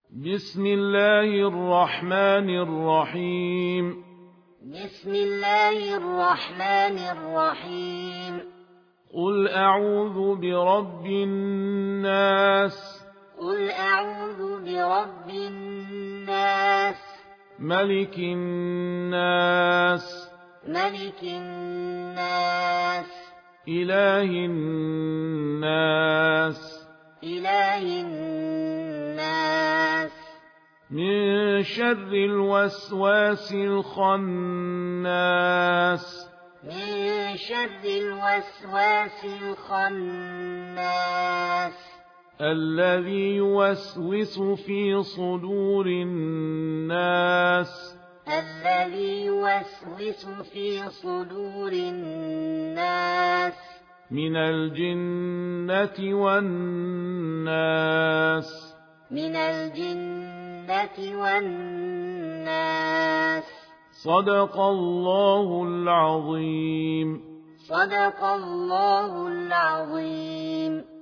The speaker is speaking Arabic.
بسم الله الرحمن الرحيم. بسم الله الرحمن الرحيم. قل أعوذ برب الناس. قل أعوذ برب الناس. ملك الناس. ملك الناس. إله الناس. إله الناس. من شر الوسواس الخناس. من شر الوسواس الخناس. الذي يوسوس في صدور الناس. الذي يوسوس في صدور الناس. من الجنة والناس. من الجنة والناس. صدق الله العظيم. صدق الله العظيم.